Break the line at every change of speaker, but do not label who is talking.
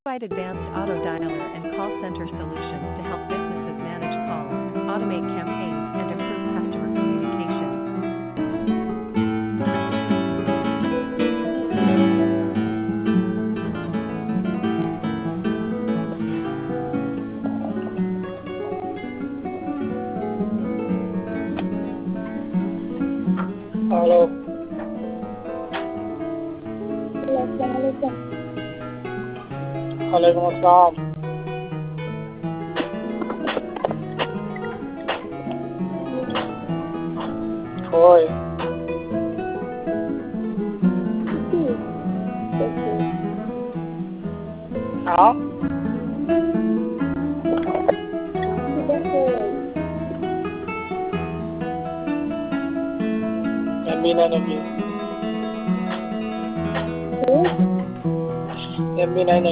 Provide advanced auto dialer and call center solutions to help businesses manage calls, automate campaigns, and improve customer communication.
Hello.
अस्सलाम वालेकुम।
वालेकुम अस्सलाम। Foi. हाँ। MB9 की। MB9